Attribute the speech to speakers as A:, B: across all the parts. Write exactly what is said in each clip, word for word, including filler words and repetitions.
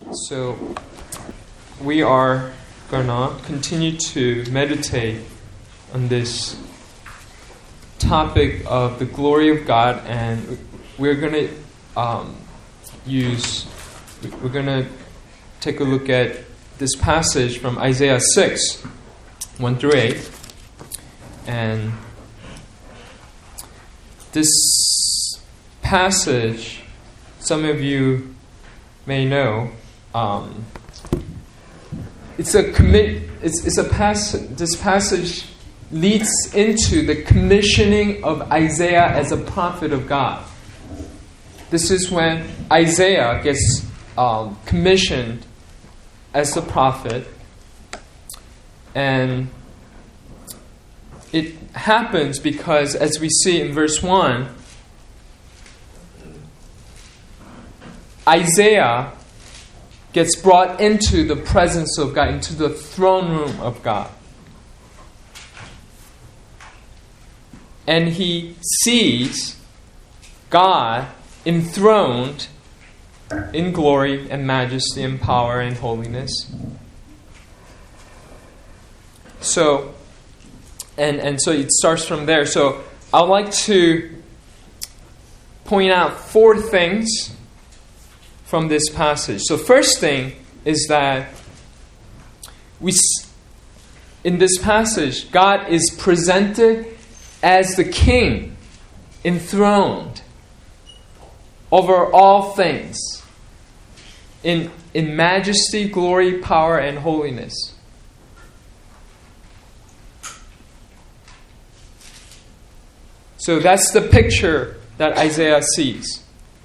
A: So we are gonna continue to meditate on this topic of the glory of God, and we're gonna um, use we're gonna take a look at this passage from Isaiah six, one through eight, and this passage, some of you may know, um, it's a commit. It's, it's a pass. This passage leads into the commissioning of Isaiah as a prophet of God. This is when Isaiah gets um, commissioned as a prophet, and it happens because, as we see in verse one, Isaiah gets brought into the presence of God, into the throne room of God. And he sees God enthroned in glory and majesty and power and holiness. So, and, and so it starts from there. So I'd like to point out four things from this passage. So first thing is that we, in this passage, God is presented as the king, enthroned over all things, in, in majesty, glory, power, and holiness. So that's the picture that Isaiah sees.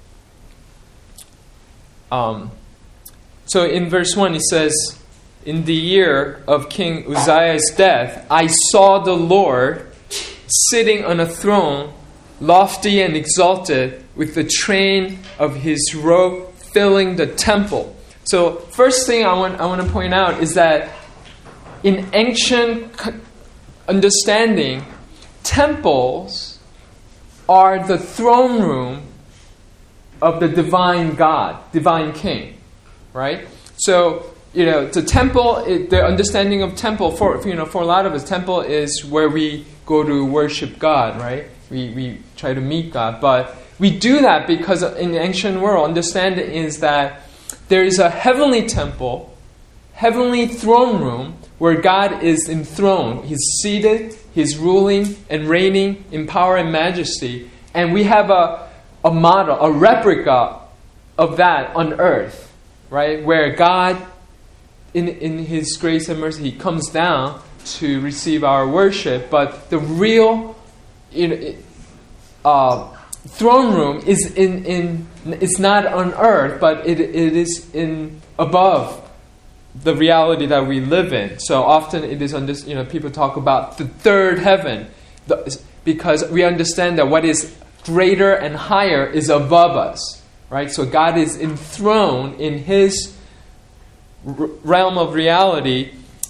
A: Um, so in verse one, it says, "In the year of King Uzziah's death, I saw the Lord sitting on a throne, lofty and exalted, with the train of his robe filling the temple." So first thing I want I want to point out is that in ancient understanding, temples are the throne room of the divine God, divine King, right? So, you know, the temple, it, the understanding of temple for you know for a lot of us, temple is where we go to worship God, right? We we try to meet God, but we do that because in the ancient world, understanding is that there is a heavenly temple, heavenly throne room where God is enthroned. He's seated, He's ruling and reigning in power and majesty, and we have a a model, a replica of that on earth, right? Where God, in, in His grace and mercy, He comes down to receive our worship. But the real, you know, uh, throne room is in in it's not on earth, but it it is in above the reality that we live in. So often it is under, you know, people talk about the third heaven, the, because we understand that what is greater and higher is above us, right? So God is enthroned in His r- realm of reality,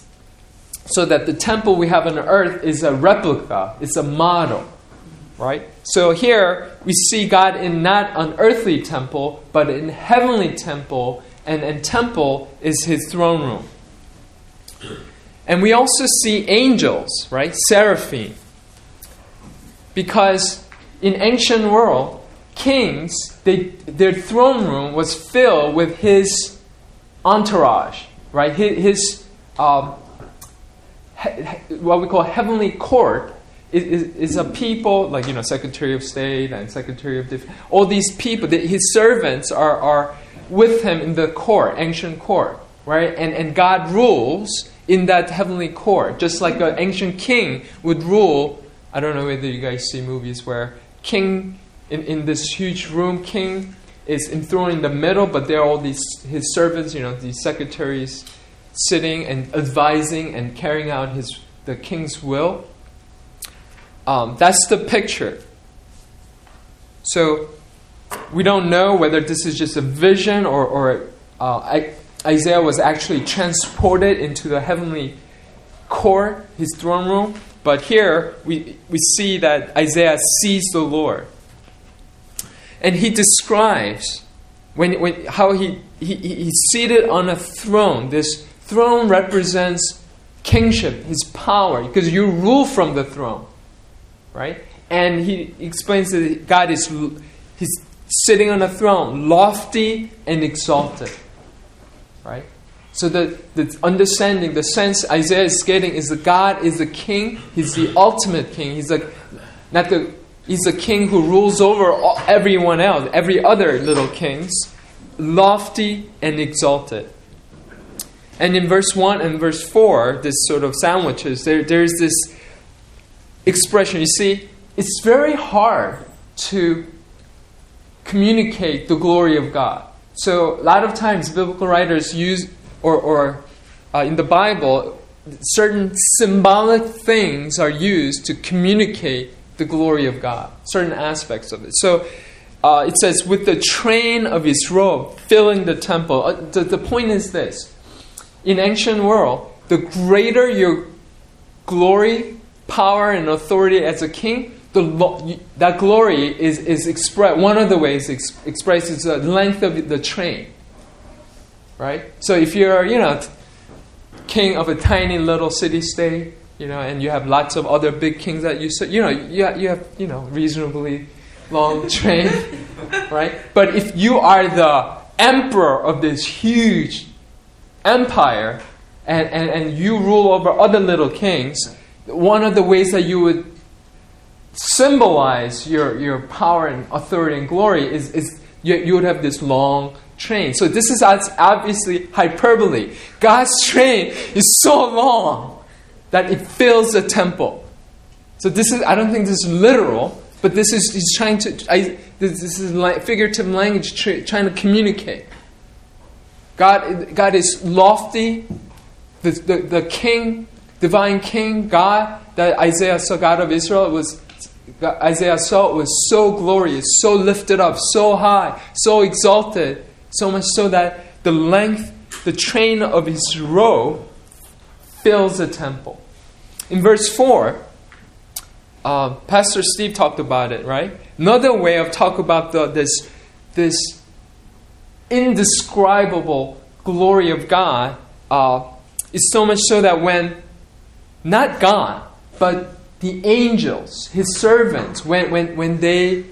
A: so that the temple we have on earth is a replica, it's a model, right? So here we see God in not an earthly temple, but in heavenly temple, and, and temple is His throne room. And we also see angels, right? Seraphim. Because in ancient world, kings, they, their throne room was filled with his entourage, right? His, his um, he, what we call heavenly court is, is, is a people like, you know, Secretary of State and Secretary of Defense. All these people, his servants are, are with him in the court, ancient court, right? And and God rules in that heavenly court, just like an ancient king would rule. I don't know whether you guys see movies where King, in, in this huge room, King is enthroned in the middle, but there are all these his servants, you know, these secretaries sitting and advising and carrying out his the king's will. Um, that's the picture. So we don't know whether this is just a vision or, or uh, Isaiah was actually transported into the heavenly court, his throne room. But here we, we see that Isaiah sees the Lord. And he describes when, when how he, he he's seated on a throne. This throne represents kingship, his power, because you rule from the throne, right? And he explains that God is he's sitting on a throne, lofty and exalted, right? So the, the understanding, the sense Isaiah is getting is that God is the king. He's the ultimate king. He's like not the he's the king who rules over all, everyone else, every other little kings, lofty and exalted. And in verse one and verse four, this sort of sandwiches, there there's this expression. You see, it's very hard to communicate the glory of God. So a lot of times biblical writers use Or, or uh, in the Bible, certain symbolic things are used to communicate the glory of God, certain aspects of it. So uh, it says, with the train of his robe filling the temple. Uh, the, the point is this. In ancient world, the greater your glory, power, and authority as a king, the lo- that glory is, is expressed. One of the ways ex- expressed is the length of the train. Right? So if you're, you know, king of a tiny little city-state, you know, and you have lots of other big kings that you, you know, you have, you have, you know, reasonably long train, right? But if you are the emperor of this huge empire, and, and, and you rule over other little kings, one of the ways that you would symbolize your, your power and authority and glory is, is you, you would have this long train. So this is obviously hyperbole. God's train is so long that it fills the temple. So this is, I don't think this is literal, but this is, he's trying to, I, this, this is like figurative language tra- trying to communicate. God, God is lofty, the, the, the king, divine king, God, that Isaiah saw, God of Israel, was Isaiah saw was so glorious, so lifted up, so high, so exalted, so much so that the length, the train of his robe fills the temple. In verse four, uh, Pastor Steve talked about it, right? Another way of talk about the, this, this indescribable glory of God uh, is so much so that when, not God, but the angels, his servants, when, when, when they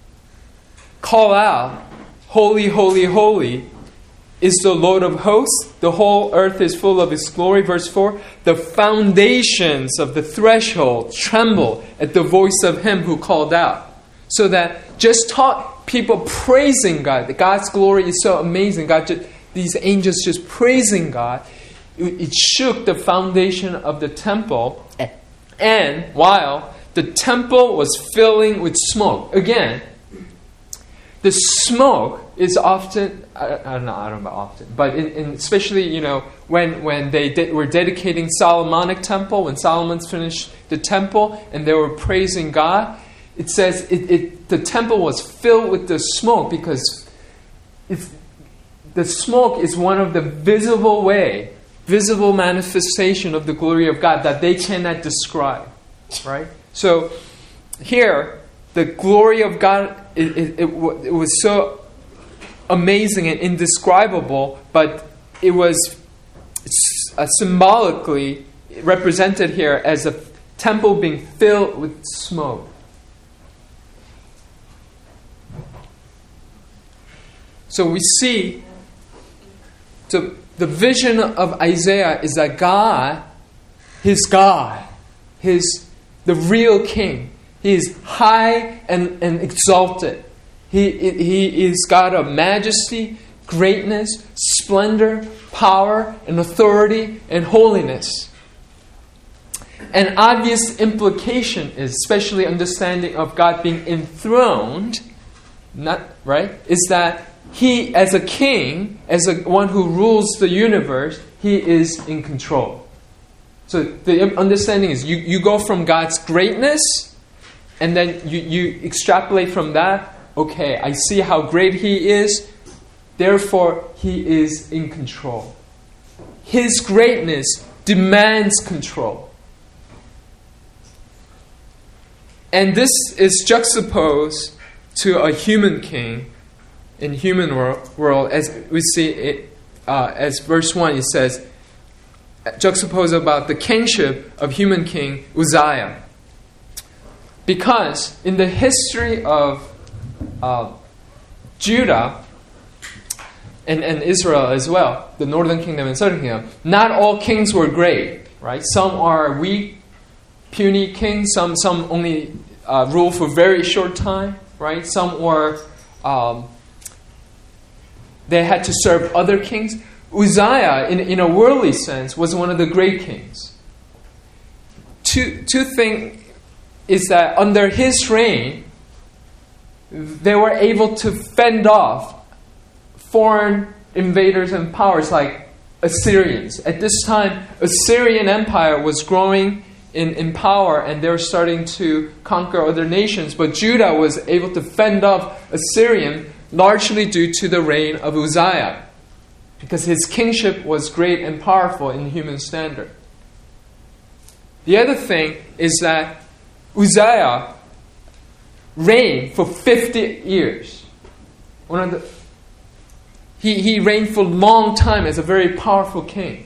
A: call out, holy, holy, holy is the Lord of hosts. The whole earth is full of his glory. Verse four, the foundations of the threshold tremble at the voice of him who called out. So that just taught people praising God. That God's glory is so amazing. God, just, these angels just praising God. It, it shook the foundation of the temple. And while the temple was filling with smoke. Again, the smoke is often, I, I don't know, I don't know about often, but in, in especially, you know, when, when they de- were dedicating Solomonic temple, when Solomon finished the temple and they were praising God, it says it, it the temple was filled with the smoke because it's, the smoke is one of the visible way, visible manifestation of the glory of God that they cannot describe, right? So here, the glory of God, it, it, it, it was so amazing and indescribable, but it was uh, symbolically represented here as a temple being filled with smoke. So we see the, the vision of Isaiah is that God, his God, his the real king, he is high and, and exalted. He, he is God of majesty, greatness, splendor, power, and authority, and holiness. An obvious implication is, especially understanding of God being enthroned, not right, is that he, as a king, as a one who rules the universe, he is in control. So the understanding is you, you go from God's greatness, and then you, you extrapolate from that, okay, I see how great he is, therefore he is in control. His greatness demands control. And this is juxtaposed to a human king in human wor- world, as we see it, uh, as verse one, it says, juxtaposed about the kingship of human king Uzziah. Because in the history of uh, Judah and, and Israel as well, the northern kingdom and southern kingdom, not all kings were great, right? Some are weak, puny kings. Some some only uh, rule for very short time, right? Some were um, they had to serve other kings. Uzziah, in in a worldly sense, was one of the great kings. Two two things is that under his reign, they were able to fend off foreign invaders and powers like Assyrians. At this time, Assyrian Empire was growing in, in power, and they were starting to conquer other nations. But Judah was able to fend off Assyrian largely due to the reign of Uzziah, because his kingship was great and powerful in human standard. The other thing is that Uzziah reigned for fifty years. One of the, he, he reigned for a long time as a very powerful king.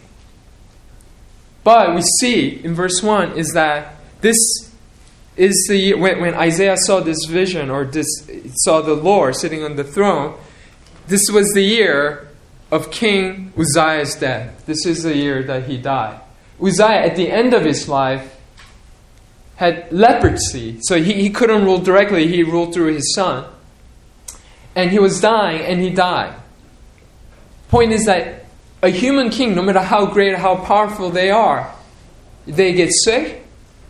A: But we see in verse one is that this is the when, when Isaiah saw this vision, or this saw the Lord sitting on the throne, this was the year of King Uzziah's death. This is the year that he died. Uzziah, at the end of his life, had leprosy, so he, he couldn't rule directly. He ruled through his son. And he was dying, and he died. Point is that a human king, no matter how great, how powerful they are, they get sick,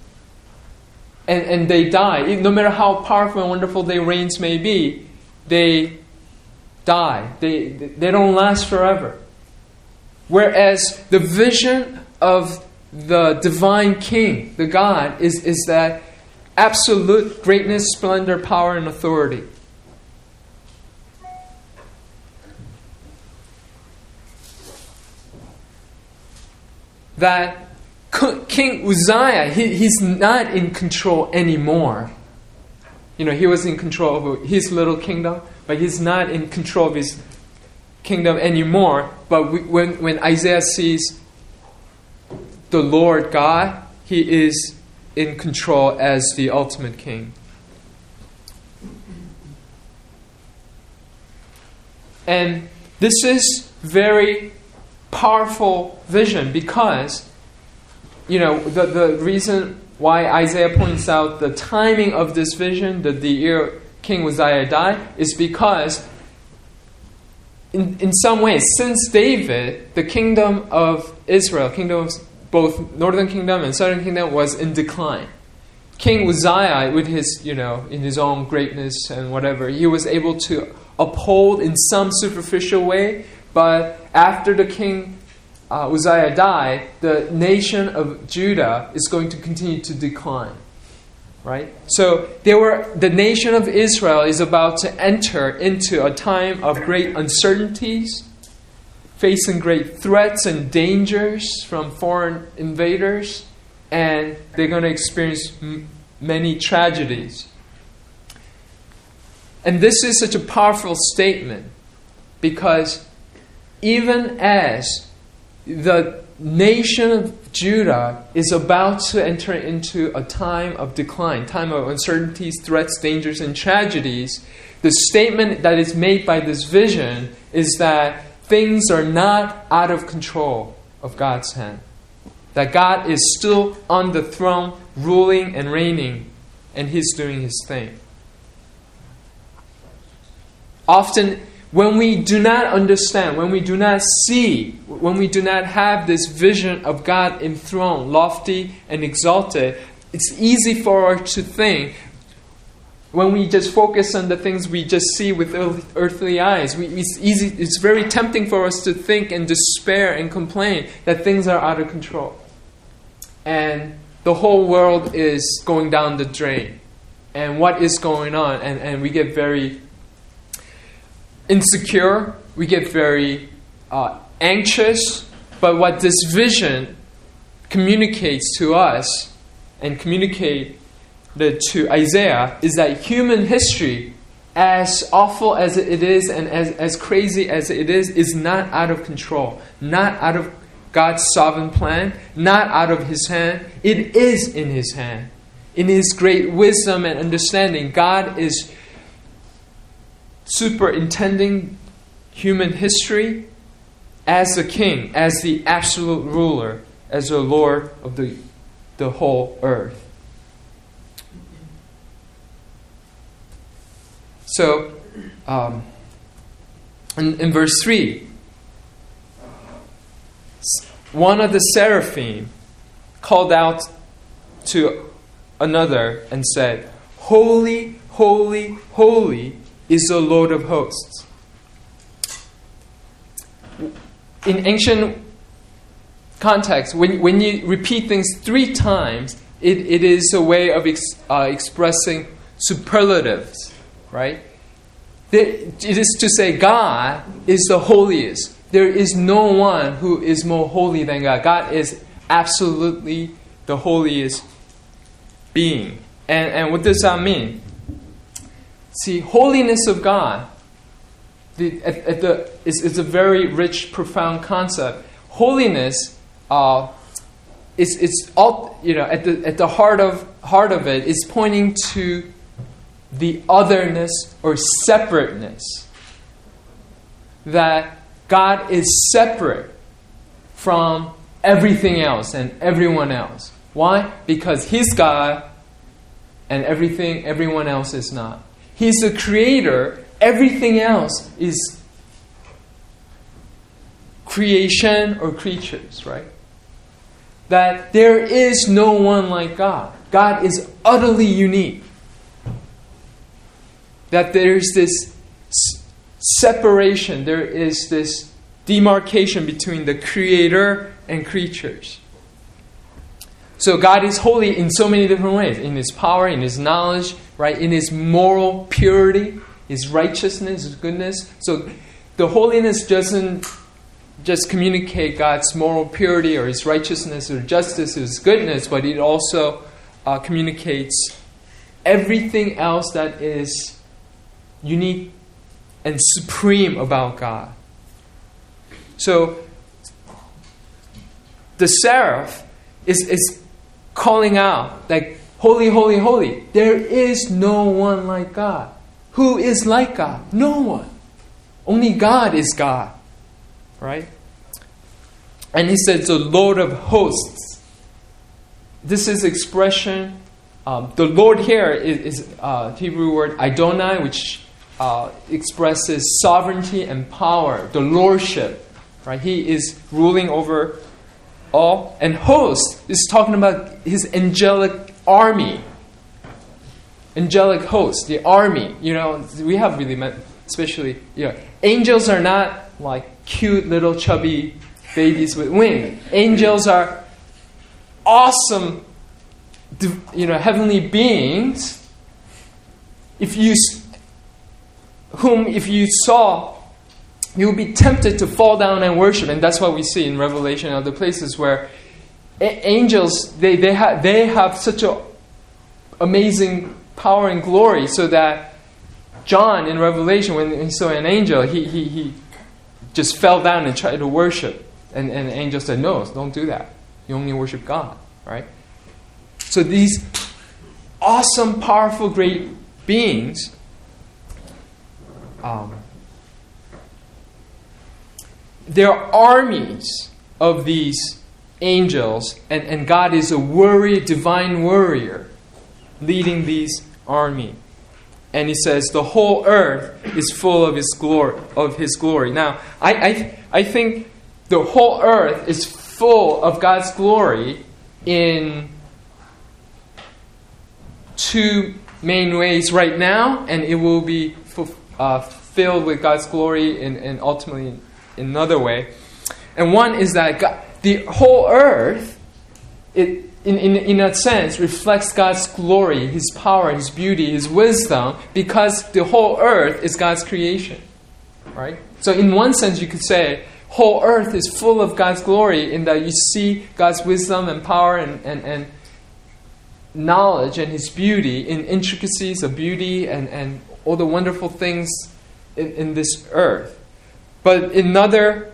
A: and, and they die. No matter how powerful and wonderful their reigns may be, they die. They, they don't last forever. Whereas the vision of the divine king, the God, is, is that absolute greatness, splendor, power, and authority. That King Uzziah, he, he's not in control anymore. You know, he was in control of his little kingdom, but he's not in control of his kingdom anymore. But we, when, when Isaiah sees the Lord God, he is in control as the ultimate king. And this is very powerful vision, because, you know, the, the reason why Isaiah points out the timing of this vision, that the year King Uzziah died, is because in, in some ways, since David, the kingdom of Israel, kingdom of both northern kingdom and southern kingdom, was in decline. King Uzziah, with his, you know, in his own greatness and whatever, he was able to uphold in some superficial way. But after the king uh, Uzziah died, the nation of Judah is going to continue to decline. Right? So they were, the nation of Israel is about to enter into a time of great uncertainties, facing great threats and dangers from foreign invaders, and they're going to experience m- many tragedies. And this is such a powerful statement, because even as the nation of Judah is about to enter into a time of decline, time of uncertainties, threats, dangers, and tragedies, the statement that is made by this vision is that things are not out of control of God's hand. That God is still on the throne, ruling and reigning, and He's doing His thing. Often, when we do not understand, when we do not see, when we do not have this vision of God enthroned, lofty and exalted, it's easy for us to think, when we just focus on the things we just see with earthly eyes, we, it's easy. It's very tempting for us to think and despair and complain that things are out of control. And the whole world is going down the drain. And what is going on? And, and we get very insecure. We get very uh, anxious. But what this vision communicates to us and communicate to Isaiah is that human history as awful as it is and as, as crazy as it is, is not out of control, not out of God's sovereign plan, not out of His hand. It is in His hand. In His great wisdom and understanding, God is superintending human history as the king, as the absolute ruler, as the Lord of the, the whole earth. So, um, in, in verse three, one of the seraphim called out to another and said, "Holy, holy, holy is the Lord of hosts." In ancient context, when, when you repeat things three times, it, it is a way of ex, uh, expressing superlatives, right? It is to say God is the holiest. There is no one who is more holy than God. God is absolutely the holiest being. And, and what does that mean? See, holiness of God the, at, at the, is, is a very rich, profound concept. Holiness uh, is it's all you know at the at the heart of heart of it is pointing to the otherness or separateness. That God is separate from everything else and everyone else. Why? Because He's God and everything, everyone else is not. He's the creator. Everything else is creation or creatures, right? That there is no one like God. God is utterly unique. That there's this separation, there is this demarcation between the creator and creatures. So God is holy in so many different ways. In His power, in His knowledge, right? In His moral purity, His righteousness, His goodness. So the holiness doesn't just communicate God's moral purity or His righteousness or justice or His goodness, but it also uh, communicates everything else that is unique and supreme about God. So the seraph is, is calling out like, holy, holy, holy. There is no one like God. Who is like God? No one. Only God is God. Right? And he says the Lord of hosts. This is expression. Um, the Lord here is, is uh, Hebrew word Adonai, which uh, expresses sovereignty and power, the lordship. Right? He is ruling over all. And host is talking about His angelic army. Angelic host, the army. You know, we have really met, especially, you know, angels are not like cute little chubby babies with wings. Angels are awesome, you know, heavenly beings. If you, whom if you saw, you would be tempted to fall down and worship, and that's what we see in Revelation and other places where a- angels they they have they have such a amazing power and glory, so that John in Revelation, when he saw an angel, he he he just fell down and tried to worship, and and the angel said, "No, don't do that. You only worship God." Right? So these awesome, powerful, great beings. Um, There are armies of these angels, and, and God is a warrior, divine warrior, leading these army. And he says the whole earth is full of his glory. Of his glory. Now, I I, I think the whole earth is full of God's glory in two main ways right now, and it will be uh, filled with God's glory in, in ultimately in another way. And one is that God, the whole earth, it in, in, in a sense, reflects God's glory, His power, His beauty, His wisdom, because the whole earth is God's creation. Right? So in one sense, you could say, whole earth is full of God's glory in that you see God's wisdom and power and, and, and knowledge and His beauty in intricacies of beauty and, and all the wonderful things in, in this earth. But in another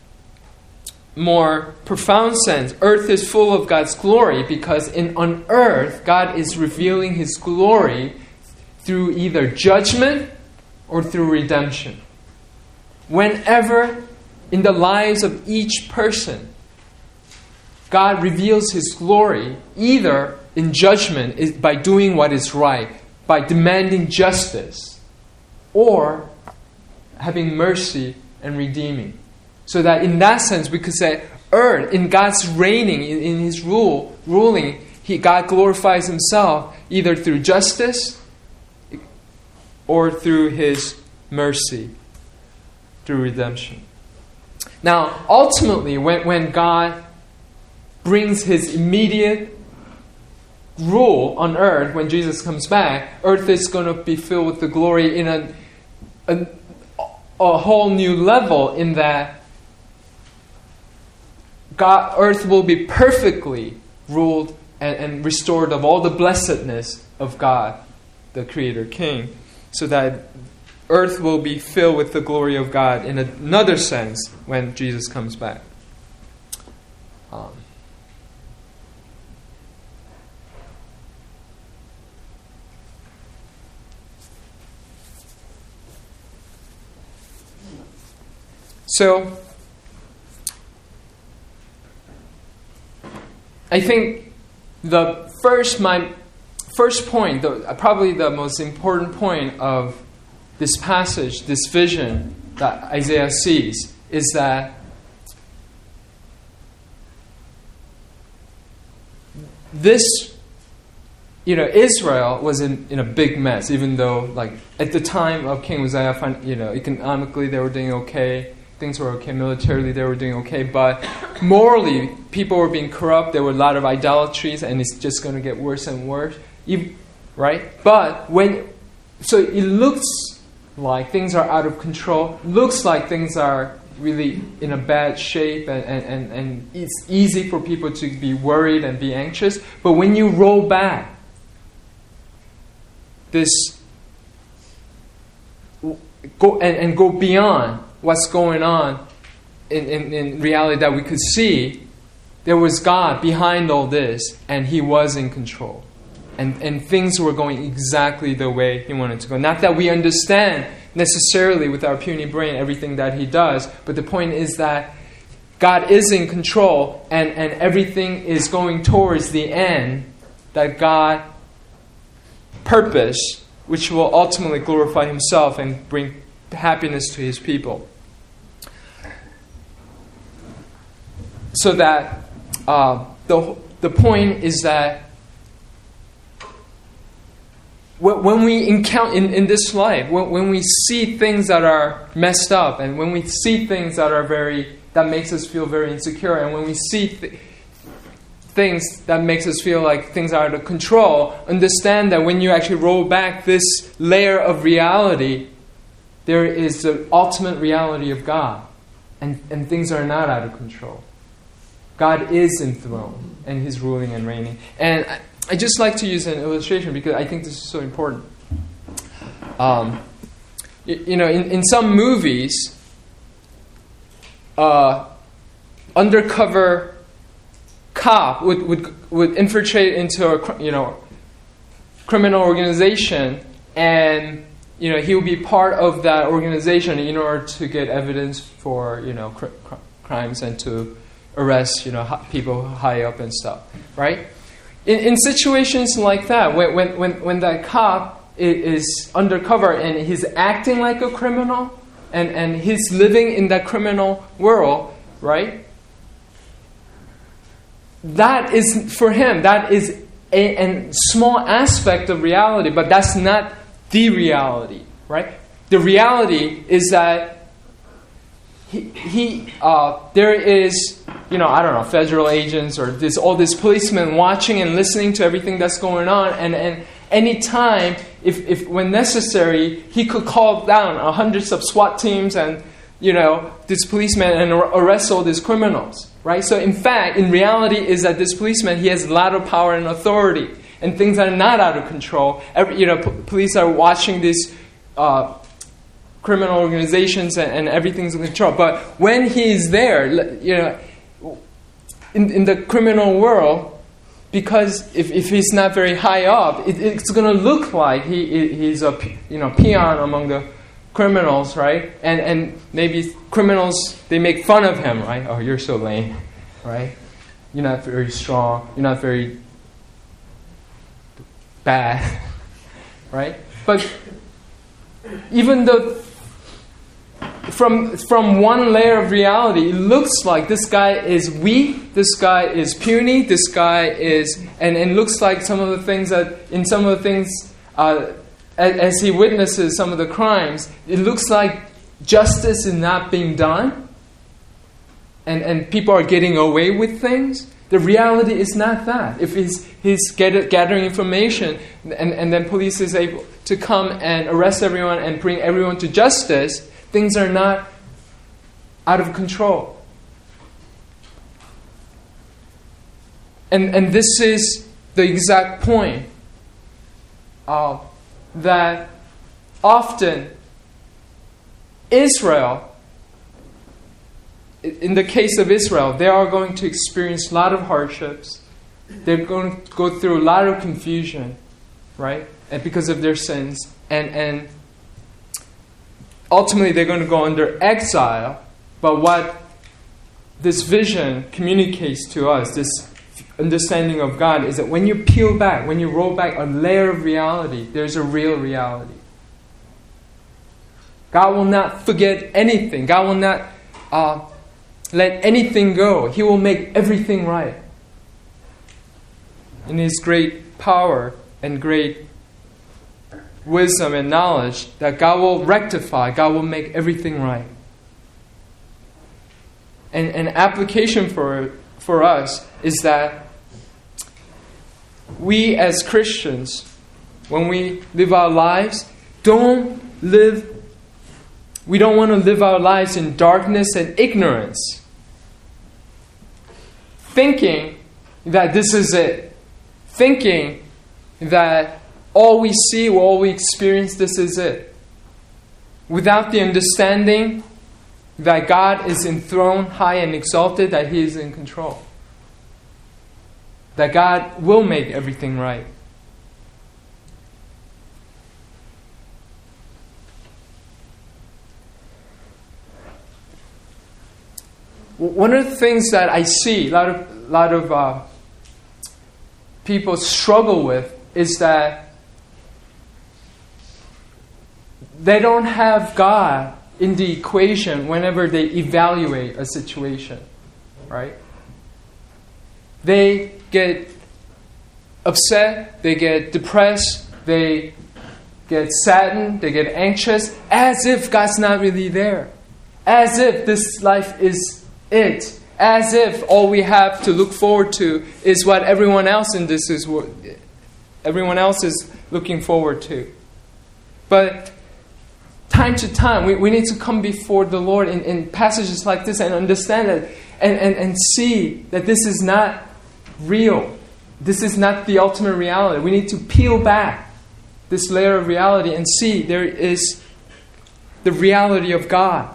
A: more profound sense, earth is full of God's glory because in on earth, God is revealing His glory through either judgment or through redemption. Whenever in the lives of each person, God reveals His glory either in judgment is by doing what is right, by demanding justice, or having mercy and redeeming. So that in that sense we could say earth, in God's reigning, in, in His rule, ruling, he, God glorifies Himself either through justice or through His mercy, through redemption. Now, ultimately, when, when God brings His immediate rule on earth, when Jesus comes back, earth is going to be filled with the glory in a, a, a whole new level, in that God, earth will be perfectly ruled and, and restored of all the blessedness of God, the Creator King, so that earth will be filled with the glory of God in another sense when Jesus comes back. Um, so, I think the first, my first point, the, probably the most important point of this passage, this vision that Isaiah sees, is that this, you know, Israel was in, in a big mess, even though, like, at the time of King Uzziah, you know, economically they were doing okay, things were okay, militarily they were doing okay, but morally people were being corrupt, there were a lot of idolatries, and it's just going to get worse and worse, you, right? But when, so it looks like things are out of control, looks like things are really in a bad shape, and, and, and, and it's easy for people to be worried and be anxious, but when you roll back this, go and, and go beyond what's going on in, in, in reality that we could see, there was God behind all this, and He was in control. And, and things were going exactly the way He wanted to go. Not that we understand necessarily with our puny brain everything that He does, but the point is that God is in control, and, and everything is going towards the end that God purposed, which will ultimately glorify Himself and bring happiness to His people. So that uh, the the point is that when we encounter in, in this life, when, when we see things that are messed up, and when we see things that are very that makes us feel very insecure, and when we see th- things that makes us feel like things are out of control, understand that when you actually roll back this layer of reality, there is the ultimate reality of God, and, and things are not out of control. God is enthroned, and He's ruling and reigning. And I, I just like to use an illustration because I think this is so important. Um, you, you know, in, in some movies, uh, undercover cop would, would would infiltrate into a you know criminal organization, and you know he would be part of that organization in order to get evidence for you know cr- cr- crimes and to arrest, you know, people high up and stuff, right? In, in situations like that, when when when, when that cop is undercover and he's acting like a criminal, and, and he's living in that criminal world, right? That is, for him, that is a, a small aspect of reality, but that's not the reality, right? The reality is that He, he uh, there is, you know, I don't know, federal agents or this, all these policemen watching and listening to everything that's going on, and, and any time, if, if when necessary, he could call down uh, hundreds of SWAT teams and, you know, this policeman and arrest all these criminals, right? So in fact, in reality is that this policeman, he has a lot of power and authority, and things are not out of control. Every, you know, p- police are watching these uh, criminal organizations and, and everything's in control. But when he's there, you know, in, in the criminal world, because if, if he's not very high up, it, it's going to look like he he's a you know peon among the criminals, right? And and maybe criminals, they make fun of him, right? Oh, you're so lame, right? You're not very strong. You're not very bad, right? But even though from from one layer of reality, it looks like this guy is weak, this guy is puny, this guy is, and and looks like some of the things that in some of the things uh, as, as he witnesses some of the crimes, it looks like justice is not being done, and and people are getting away with things. The reality is not that. If he's he's get, gathering information, and and then police is able to come and arrest everyone and bring everyone to justice, things are not out of control. And and this is the exact point uh, that often Israel, in the case of Israel, they are going to experience a lot of hardships. They're going to go through a lot of confusion, right? And because of their sins. And and ultimately they're going to go under exile. But what this vision communicates to us, this understanding of God, is that when you peel back, when you roll back a layer of reality, there's a real reality. God will not forget anything. God will not uh, let anything go. He will make everything right. In His great power and great wisdom and knowledge, that God will rectify, God will make everything right. And an application for for us is that we as Christians, when we live our lives, don't live, we don't want to live our lives in darkness and ignorance, thinking that this is it, thinking that all we see, all we experience, this is it, without the understanding that God is enthroned high and exalted, that He is in control, that God will make everything right. One of the things that I see a lot of, lot of uh, people struggle with is that they don't have God in the equation whenever they evaluate a situation, right? They get upset, they get depressed, they get saddened, they get anxious, as if God's not really there. As if this life is it. As if all we have to look forward to is what everyone else in this is, everyone else is looking forward to. But time to time, we, we need to come before the Lord in, in passages like this and understand it and, and, and see that this is not real. This is not the ultimate reality. We need to peel back this layer of reality and see there is the reality of God.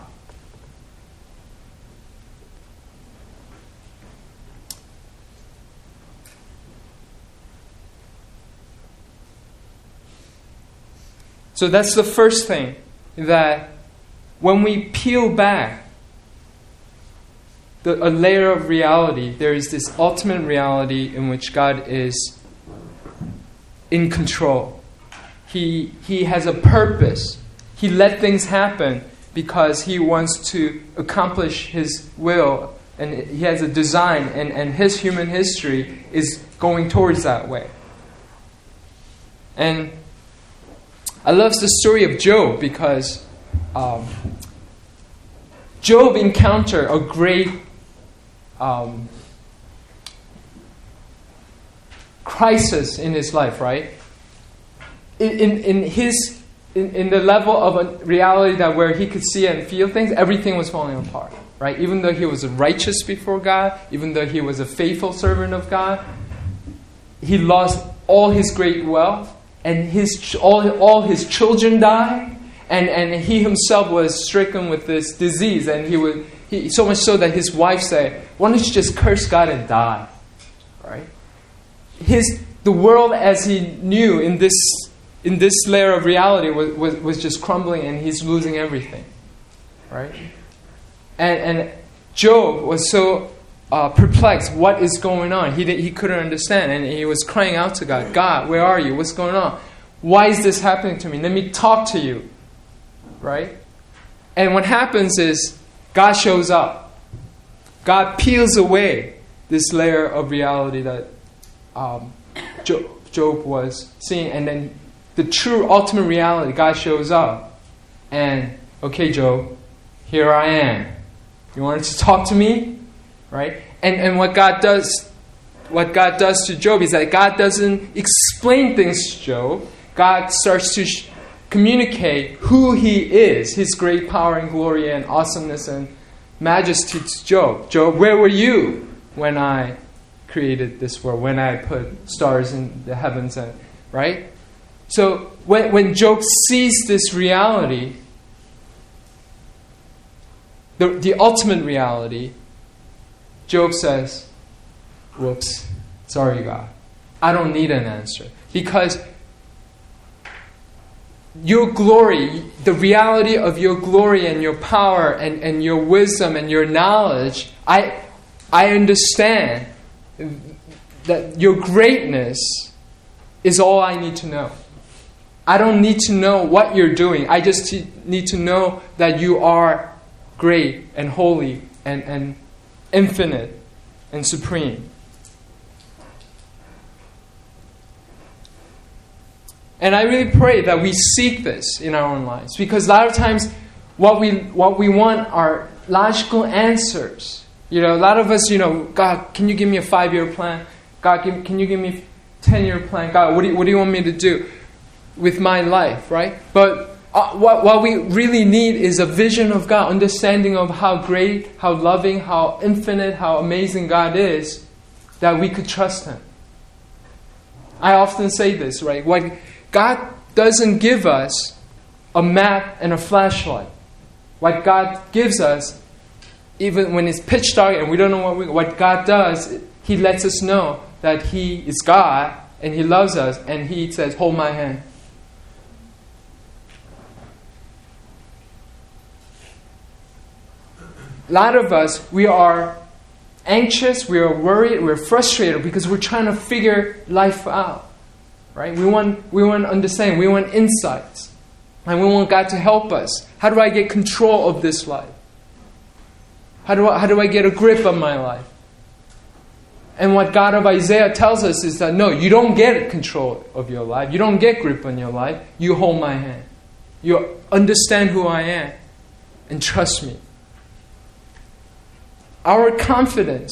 A: So that's the first thing, that when we peel back the, a layer of reality, there is this ultimate reality in which God is in control. He, he has a purpose. He let things happen because He wants to accomplish His will, and He has a design, and, and His human history is going towards that way. And I love the story of Job because um, Job encountered a great um, crisis in his life, right? In, in, in his in, in the level of a reality that where he could see and feel things, everything was falling apart, right? Even though he was righteous before God, even though he was a faithful servant of God, he lost all his great wealth. And his all, all his children died. And and he himself was stricken with this disease, and he would he so much so that his wife said, "Why don't you just curse God and die?" Right? His the world as he knew in this in this layer of reality was, was, was just crumbling, and he's losing everything. Right? And and Job was so uh, perplexed. What is going on? He he couldn't understand, and he was crying out to God, "God, where are you? What's going on? Why is this happening to me? Let me talk to you." Right? And what happens is God shows up. God peels away this layer of reality that um, Job, Job was seeing, and then the true ultimate reality, God shows up. And, okay, Job, here I am. You wanted to talk to me? Right? And and what God does, what God does to Job is that God doesn't explain things to Job. God starts to sh- communicate who he is, his great power and glory and awesomeness and majesty to Job. Job, where were you when I created this world, when I put stars in the heavens, and right? So when when Job sees this reality, the, the ultimate reality, Job says, whoops, sorry God, I don't need an answer. Because your glory, the reality of your glory and your power and, and your wisdom and your knowledge, I I understand that your greatness is all I need to know. I don't need to know what you're doing. I just need to know that you are great and holy and, and infinite and supreme. And I really pray that we seek this in our own lives, because a lot of times what we what we want are logical answers. You know, a lot of us, you know, God, can you give me a five-year plan? God, can, can you give me a ten-year plan? God, what do you, what do you want me to do with my life, right? But uh, what what we really need is a vision of God, understanding of how great, how loving, how infinite, how amazing God is, that we could trust Him. I often say this, right? What God doesn't give us a map and a flashlight. What God gives us, even when it's pitch dark and we don't know what we, what God does, He lets us know that He is God and He loves us, and He says, hold my hand. A lot of us, we are anxious, we are worried, we're frustrated because we're trying to figure life out. Right? We want we want to understand, we want insights. And we want God to help us. How do I get control of this life? How do I, how do I get a grip on my life? And what God of Isaiah tells us is that no, you don't get control of your life. You don't get grip on your life. You hold my hand. You understand who I am and trust me. Our confidence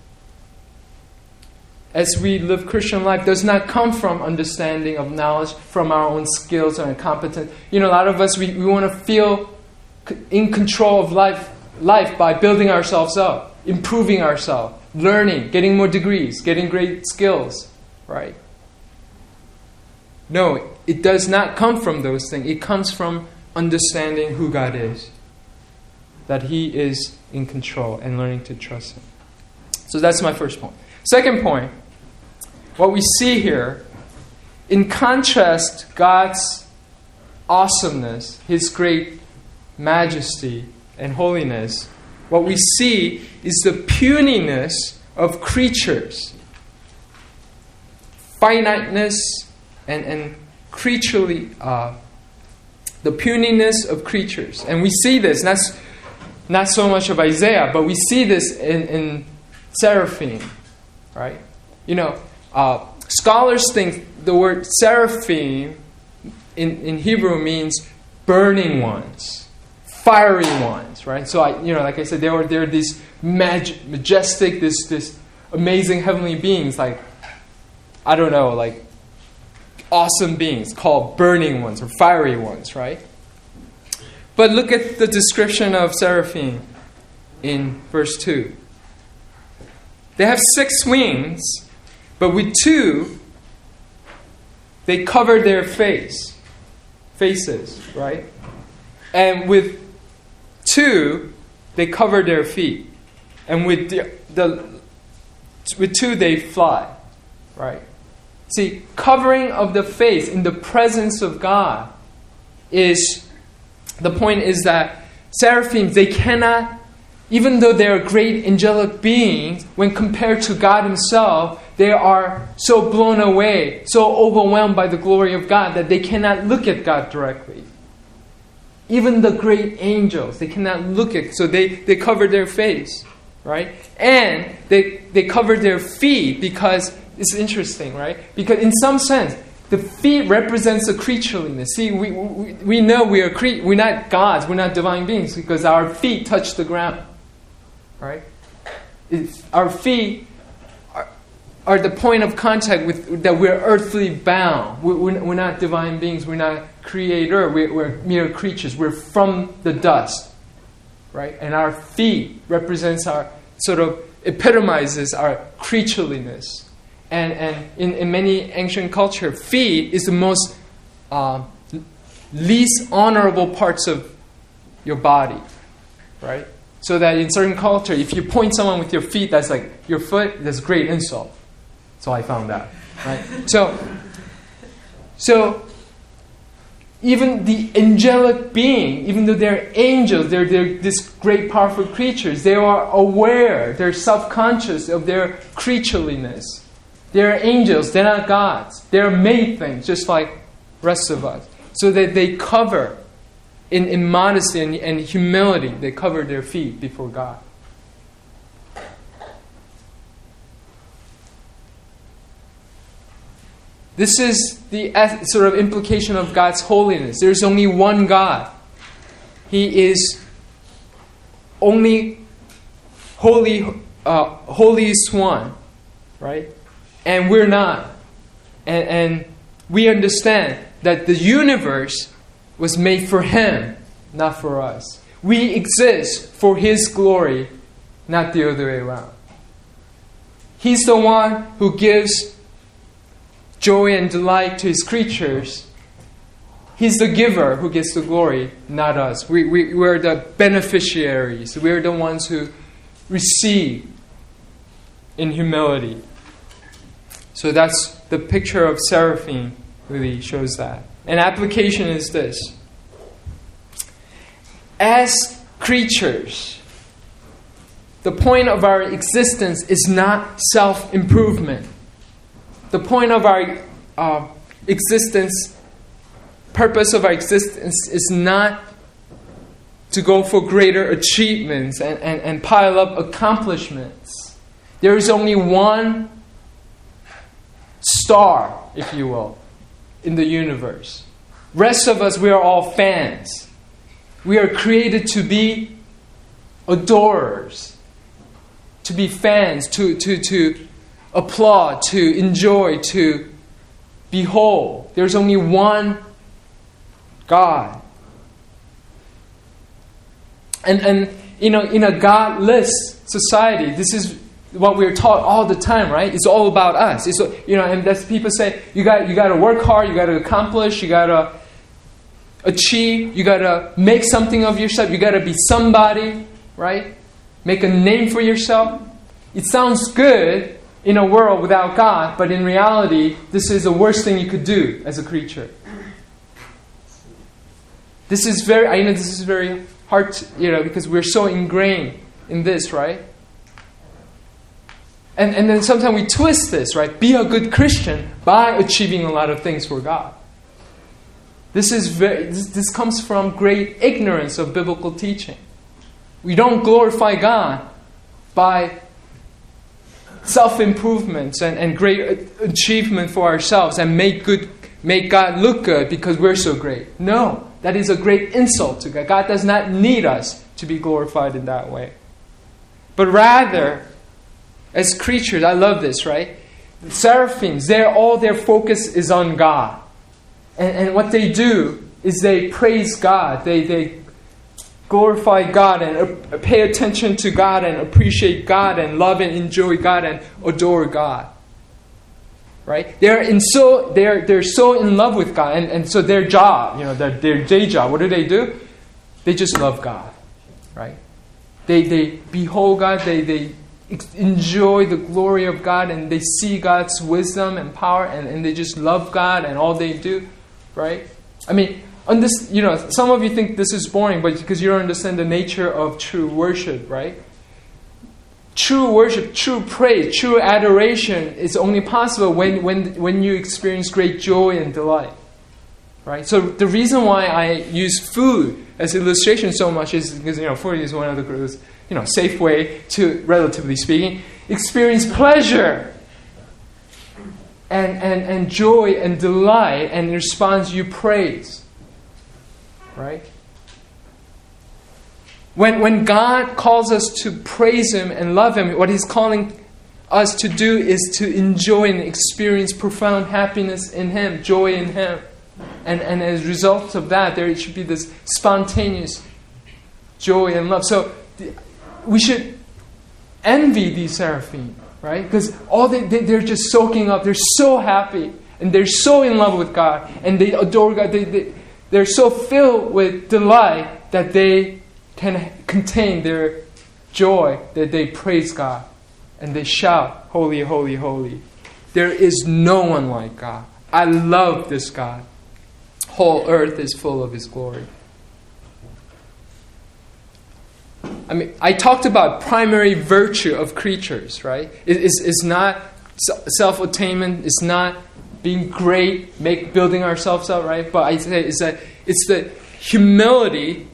A: as we live Christian life does not come from understanding of knowledge, from our own skills or competence. You know, a lot of us, we, we want to feel in control of life, life by building ourselves up, improving ourselves, learning, getting more degrees, getting great skills, right? No, it does not come from those things. It comes from understanding who God is, that He is in control, and learning to trust Him. So that's my first point. Second point, what we see here, in contrast God's awesomeness, His great majesty and holiness, what we see is the puniness of creatures. Finiteness and, and creaturely, uh, the puniness of creatures. And we see this, not, not so much of Isaiah, but we see this in, in seraphim, right? You know, uh, scholars think the word seraphim in, in Hebrew means burning ones, fiery ones, right? So, I, you know, like I said, there were there are these mag- majestic, this this amazing heavenly beings, like, I don't know, like awesome beings called burning ones or fiery ones, right? But look at the description of seraphim in verse two. They have six wings, but with two, they cover their face, faces, right? And with two, they cover their feet. And with the, the with two, they fly. Right? See, covering of the face in the presence of God is, the point is that seraphims, they cannot, even though they are great angelic beings, when compared to God Himself, they are so blown away, so overwhelmed by the glory of God that they cannot look at God directly. Even the great angels, they cannot look at, so they, they cover their face, right? And they, they cover their feet because, it's interesting, right? Because in some sense, the feet represents a creatureliness. See, we, we, we know we are cre- we're not gods, we're not divine beings because our feet touch the ground. Right? It's, our feet are, are the point of contact with that we're earthly bound. We're, we're, we're not divine beings. We're not creator. We're, we're mere creatures. We're from the dust. Right? And our feet represents our, sort of epitomizes our creatureliness. And, and in, in many ancient culture, feet is the most uh, least honorable parts of your body. Right? So that in certain culture, if you point someone with your feet, that's like your foot, that's a great insult. So I found out. Right? So, so even the angelic being, even though they're angels, they're, they're these great powerful creatures, they are aware, they're self-conscious of their creatureliness. They're angels, they're not gods. They're made things, just like the rest of us. So that they cover, in, in modesty and, and humility, they cover their feet before God. This is the sort of implication of God's holiness. There's only one God. He is only holy, uh, holiest one, right? And we're not. And, and we understand that the universe was made for Him, not for us. We exist for His glory, not the other way around. He's the one who gives joy and delight to His creatures. He's the giver who gets the glory, not us. We, we, we're the beneficiaries. We're the ones who receive in humility. So that's the picture of seraphim really shows that. An application is this. As creatures, the point of our existence is not self-improvement. The point of our uh, existence, purpose of our existence is not to go for greater achievements and, and, and pile up accomplishments. There is only one star, if you will, in the universe. Rest of us, we are all fans. We are created to be adorers, to be fans, to, to, to applaud, to enjoy, to behold. There's only one God. And, and you know, in a godless society, this is what we're taught all the time, right? It's all about us. It's, you know, and that's people say you got you got to work hard, you got to accomplish, you got to achieve, you got to make something of yourself, you got to be somebody, right? Make a name for yourself. It sounds good in a world without God, but in reality, this is the worst thing you could do as a creature. This is very, I know this is very hard, to, you know, because we're so ingrained in this, right? And, and then sometimes we twist this, right? Be a good Christian by achieving a lot of things for God. This is very, this, this comes from great ignorance of biblical teaching. We don't glorify God by self-improvements and, and great achievement for ourselves and make good, make God look good because we're so great. No, that is a great insult to God. God does not need us to be glorified in that way. But rather, as creatures, I love this, right? The seraphims, they're, all their focus is on God. And, and what they do is they praise God. They, they glorify God and uh, pay attention to God and appreciate God and love and enjoy God and adore God. Right? They're in so they're they're so in love with God, and, and so their job, you know, their, their day job, what do they do? they just love God, right? They they behold God, they, they enjoy the glory of God, and they see God's wisdom and power, and, and they just love God and all they do, right? I mean, on this, you know, some of you think this is boring, but because you don't understand the nature of true worship, right? True worship, true praise, true adoration is only possible when, when, when you experience great joy and delight. Right? So the reason why I use food as illustration so much is because, you know, food is one of the greatest, you know, safe way to, relatively speaking, experience pleasure and, and, and joy and delight, and in response you praise. Right? When, when God calls us to praise Him and love Him, what He's calling us to do is to enjoy and experience profound happiness in Him, joy in Him. And, and as a result of that, there should be this spontaneous joy and love. So we should envy these seraphim, right? Because all they, they, they're just soaking up. They're so happy. And they're so in love with God. And they adore God. They, they, they're so filled with delight that they can contain their joy, that they praise God. And they shout, holy, holy, holy. There is no one like God. I love this God. Whole earth is full of His glory. I mean, I talked about primary virtue of creatures, right? It, it's, it's not self-attainment. It's not being great, make building ourselves up, right? But I say it's that it's the humility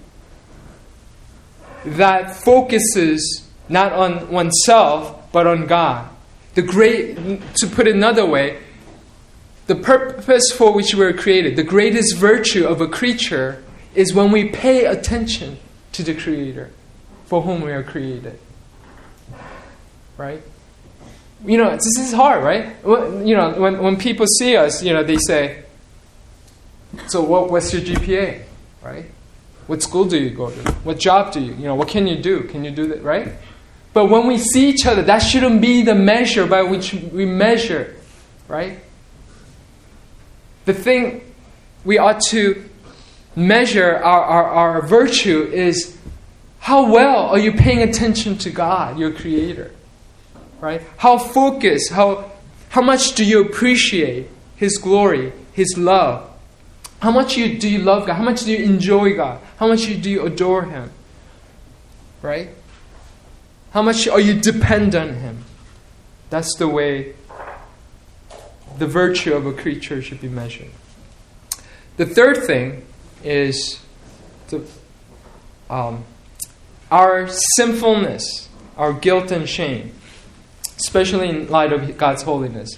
A: that focuses not on oneself but on God. The great, to put it another way, the purpose for which we were created, the greatest virtue of a creature, is when we pay attention to the Creator for whom we are created. Right? You know, this is hard, right? You know, when, when people see us, you know, they say, so what, what's your G P A? Right? What school do you go to? What job do you, you know, what can you do? Can you do that, right? But when we see each other, that shouldn't be the measure by which we measure, right? The thing we ought to measure our, our, our virtue is how well are you paying attention to God, your Creator? Right? How focused, how, how much do you appreciate His glory, His love? How much you, do you love God? How much do you enjoy God? How much do you adore Him? Right? How much are you dependent on Him? That's the way the virtue of a creature should be measured. The third thing is the, um, our sinfulness, our guilt and shame, especially in light of God's holiness.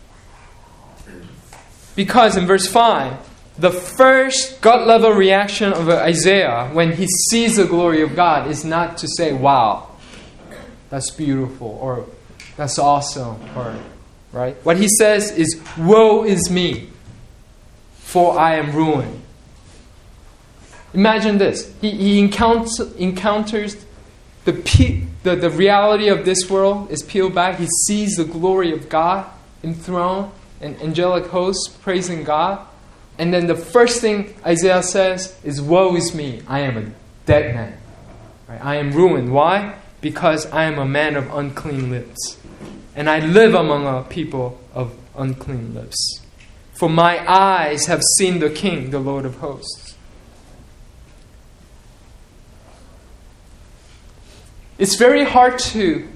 A: Because in verse five, the first gut-level reaction of Isaiah when he sees the glory of God is not to say, wow, that's beautiful, or that's awesome, or right? What he says is, woe is me, for I am ruined. Imagine this. He, he encounters, encounters the, pe- the, the reality of this world is peeled back. He sees the glory of God enthroned and angelic hosts praising God. And then the first thing Isaiah says is, woe is me, I am a dead man. Right? I am ruined. Why? Because I am a man of unclean lips. And I live among a people of unclean lips. For my eyes have seen the King, the Lord of hosts. It's very hard to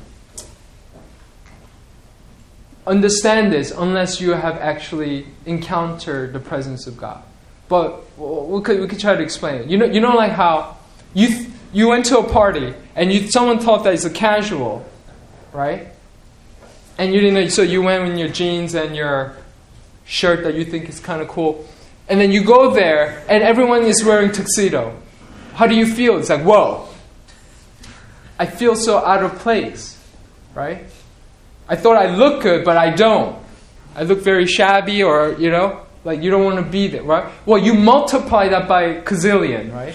A: understand this unless you have actually encountered the presence of God. But we could we could try to explain it. You know, you know, like how you th- you went to a party and you someone thought that it's a casual, right? And you didn't know, so you went in your jeans and your shirt that you think is kind of cool, and then you go there and everyone is wearing tuxedo. How do you feel? It's like, whoa! I feel so out of place, right? I thought I looked good, but I don't. I look very shabby, or, you know, like you don't want to be there, right? Well, you multiply that by gazillion, right?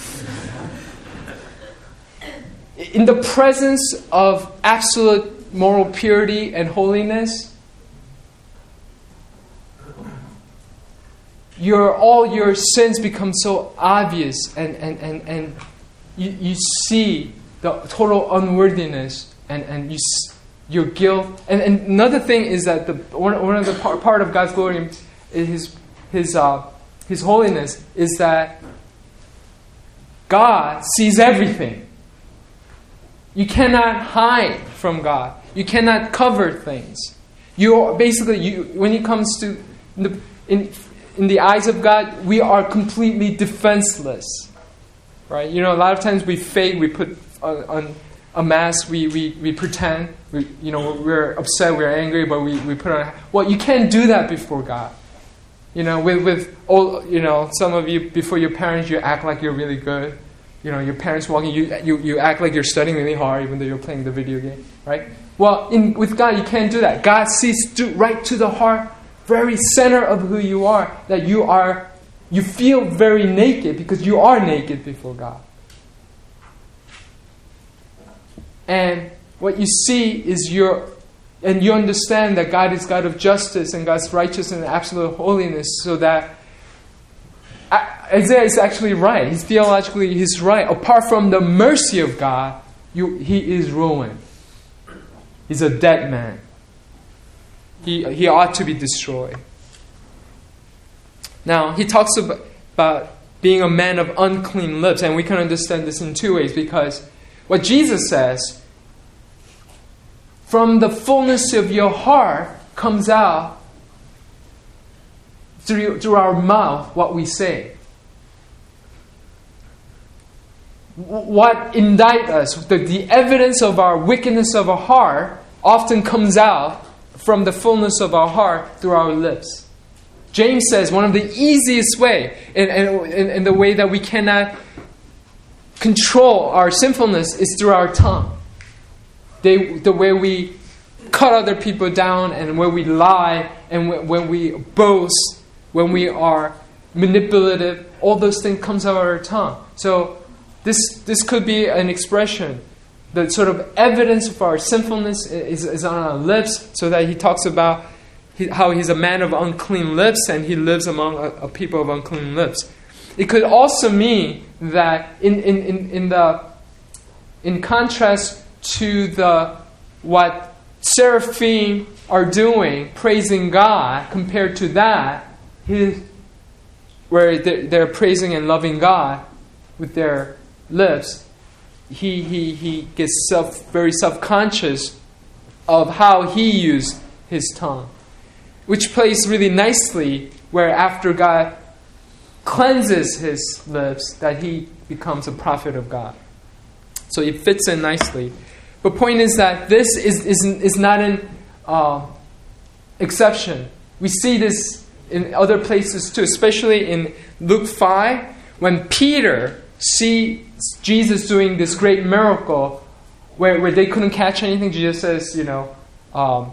A: In the presence of absolute moral purity and holiness, your all your sins become so obvious, and, and, and, and you, you see the total unworthiness and, and you your guilt. And, and another thing is that the one, one of the part, part of God's glory is his his uh, his holiness is that God sees everything. You cannot hide from God. You cannot cover things. You basically you when it comes to the, in in the eyes of God, we are completely defenseless, right? You know, a lot of times we fake, we put on, on a mask, we, we, we pretend, we, you know, we're upset, we're angry, but we, we put on. Well, you can't do that before God. You know, with with all, you know, some of you before your parents, you act like you're really good. You know, your parents walking, you you you act like you're studying really hard, even though you're playing the video game, right? Well, in with God, you can't do that. God sees to, right to the heart, very center of who you are, that you are, you feel very naked because you are naked before God. And what you see is your, and you understand that God is God of justice and God's righteousness and absolute holiness, so that Isaiah is actually right. He's theologically, he's right. Apart from the mercy of God, you, he is ruined. He's a dead man. He, he ought to be destroyed. Now, he talks about, about being a man of unclean lips, and we can understand this in two ways, because what Jesus says, from the fullness of your heart comes out through, through our mouth what we say. What indict us, the, the evidence of our wickedness of our heart often comes out from the fullness of our heart through our lips. James says one of the easiest way, and in, in, in the way that we cannot control our sinfulness, is through our tongue. They, the way we cut other people down, and when we lie, and when, when we boast, when we are manipulative, all those things comes out of our tongue. So this this could be an expression. The sort of evidence of our sinfulness is, is on our lips, so that he talks about he, how he's a man of unclean lips and he lives among a, a people of unclean lips. It could also mean that in, in, in, in the in contrast to the what seraphim are doing, praising God, compared to that, his, where they're, they're praising and loving God with their lips, He he he gets self very self-conscious of how he used his tongue, which plays really nicely where after God cleanses his lips, that he becomes a prophet of God. So it fits in nicely. But point is that this is is is not an uh, exception. We see this in other places too, especially in Luke five, when Peter sees Jesus doing this great miracle where, where they couldn't catch anything. Jesus says, you know, um,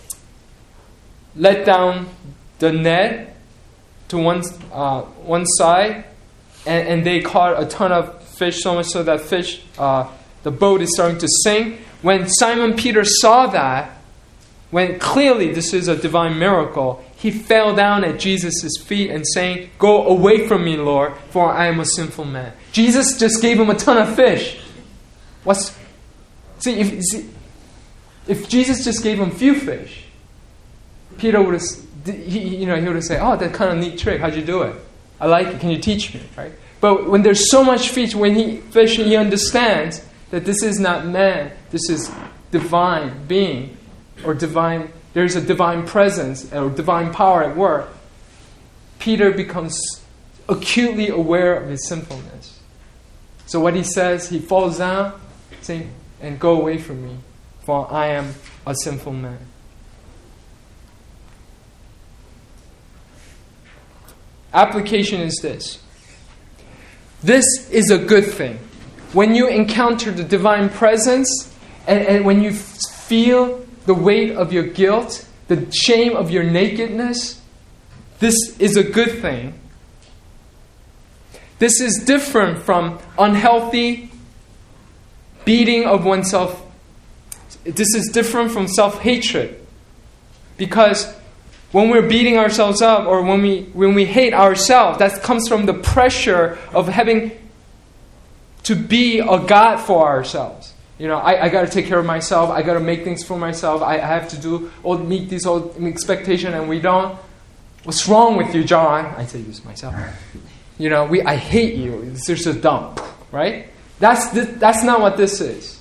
A: let down the net to one uh, one side, and, and they caught a ton of fish, so much so that fish, uh, the boat is starting to sink. When Simon Peter saw that, when clearly this is a divine miracle, he fell down at Jesus' feet and saying, "Go away from me, Lord, for I am a sinful man." Jesus just gave him a ton of fish. What's see if see, if Jesus just gave him a few fish, Peter would have he you know he would have said, "Oh, that's kind of neat trick. How'd you do it? I like it. Can you teach me?" Right? But when there's so much fish, when he fish, he understands that this is not man. This is divine being or divine. There's a divine presence or divine power at work. Peter becomes acutely aware of his sinfulness. So what he says, he falls down, saying, "And go away from me, for I am a sinful man." Application is this. This is a good thing. When you encounter the divine presence, and, and when you feel the weight of your guilt, the shame of your nakedness, this is a good thing. This is different from unhealthy beating of oneself. This is different from self-hatred, because when we're beating ourselves up or when we when we hate ourselves, that comes from the pressure of having to be a God for ourselves. You know, I, I got to take care of myself. I got to make things for myself. I, I have to do all meet these old expectations, and we don't. What's wrong with you, John? I say this myself. You know, we I hate you. It's just a dump, right? That's that's not what this is.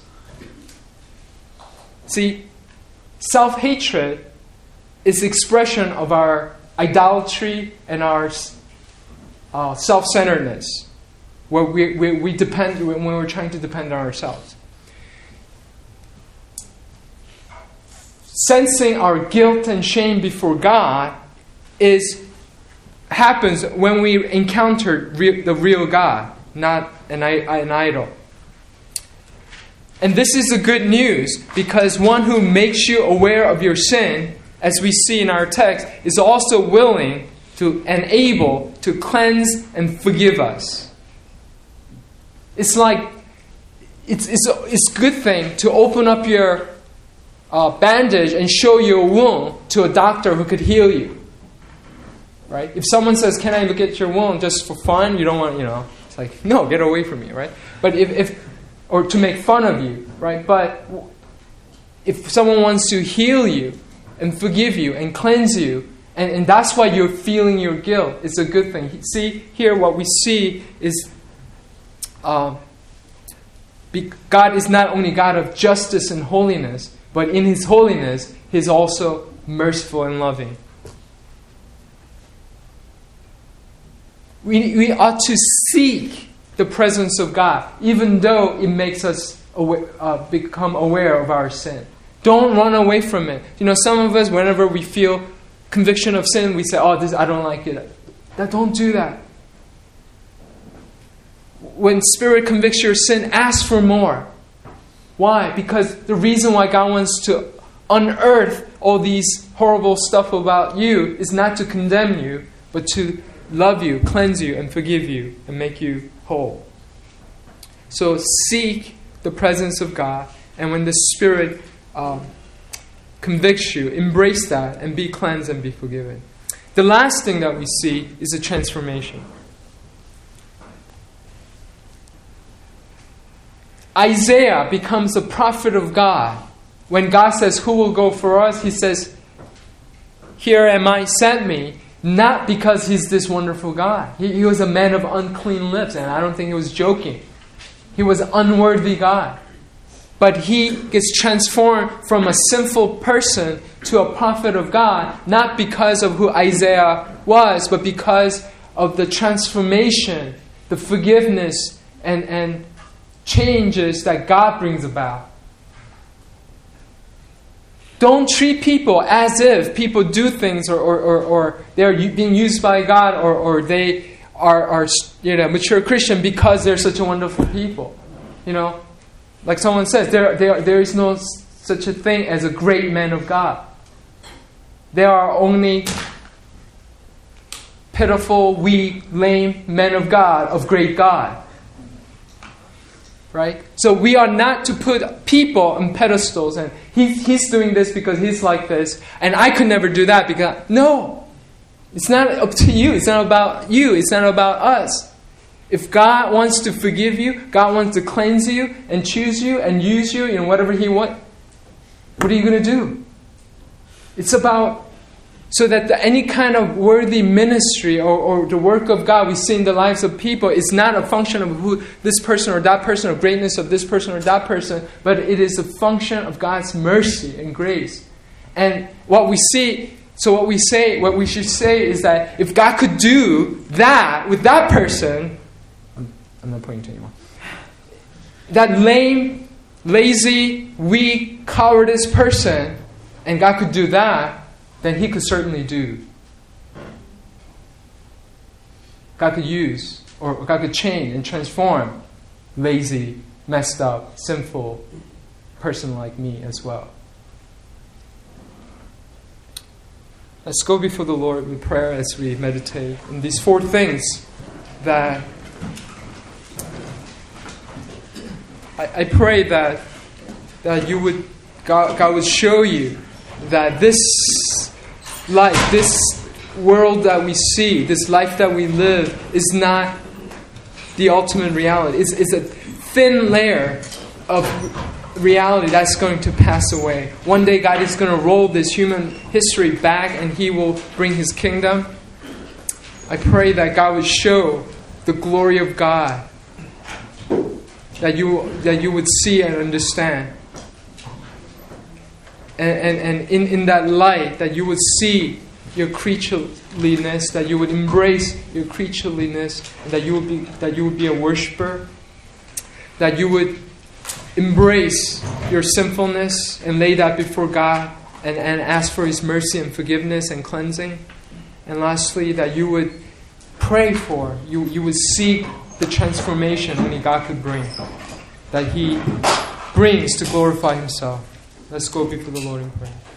A: See, self-hatred is expression of our idolatry and our uh, self-centeredness, where we, we we depend when we're trying to depend on ourselves. Sensing our guilt and shame before God is happens when we encounter re- the real God, not an, an idol. And this is the good news, because one who makes you aware of your sin, as we see in our text, is also willing to and able to cleanse and forgive us. It's like it's it's a, it's a good thing to open up your uh, bandage and show your wound to a doctor who could heal you. Right? If someone says, "Can I look at your wound just for fun?" You don't want, you know, it's like, no, get away from me, right? But if, if or to make fun of you, right? But if someone wants to heal you and forgive you and cleanse you, and, and that's why you're feeling your guilt, it's a good thing. See, here what we see is uh, God is not only God of justice and holiness, but in His holiness, He's also merciful and loving. We, we ought to seek the presence of God, even though it makes us aware, uh, become aware of our sin. Don't run away from it. You know, some of us, whenever we feel conviction of sin, we say, "Oh, this I don't like it." That, don't do that. When Spirit convicts your sin, ask for more. Why? Because the reason why God wants to unearth all these horrible stuff about you is not to condemn you, but to love you, cleanse you, and forgive you, and make you whole. So seek the presence of God, and when the Spirit um, convicts you, embrace that, and be cleansed and be forgiven. The last thing that we see is a transformation. Isaiah becomes a prophet of God. When God says, "Who will go for us?" he says, "Here am I, send me." Not because he's this wonderful God. He, he was a man of unclean lips, and I don't think he was joking. He was an unworthy God. But he gets transformed from a sinful person to a prophet of God, not because of who Isaiah was, but because of the transformation, the forgiveness, and, and changes that God brings about. Don't treat people as if people do things or, or, or, or they're being used by God or, or they are, are you know, mature Christian because they're such a wonderful people. You know, like someone says, there, there, there is no such a thing as a great man of God. There are only pitiful, weak, lame men of God, of great God. Right? So we are not to put people on pedestals and he, he's doing this because he's like this and I could never do that because... No! It's not up to you. It's not about you. It's not about us. If God wants to forgive you, God wants to cleanse you and choose you and use you in whatever He wants, what are you going to do? It's about... So that the, any kind of worthy ministry or, or the work of God we see in the lives of people is not a function of who this person or that person or greatness of this person or that person, but it is a function of God's mercy and grace. And what we see, so what we say, what we should say is that if God could do that with that person, I'm not pointing to anyone, that lame, lazy, weak, cowardice person, and God could do that, then He could certainly do. God could use, or God could change and transform lazy, messed up, sinful person like me as well. Let's go before the Lord in prayer as we meditate on these four things that I, I pray that that you would God, God would show you that this life, this world that we see, this life that we live, is not the ultimate reality. It's, it's a thin layer of reality that's going to pass away. One day God is going to roll this human history back and He will bring His kingdom. I pray that God would show the glory of God, that you that you would see and understand. And, and, and in, in that light, that you would see your creatureliness, that you would embrace your creatureliness, and that you would be that you would be a worshiper, that you would embrace your sinfulness and lay that before God and, and ask for His mercy and forgiveness and cleansing. And lastly, that you would pray for, you, you would seek the transformation only God could bring, that He brings to glorify Himself. Let's go before the Lord in prayer.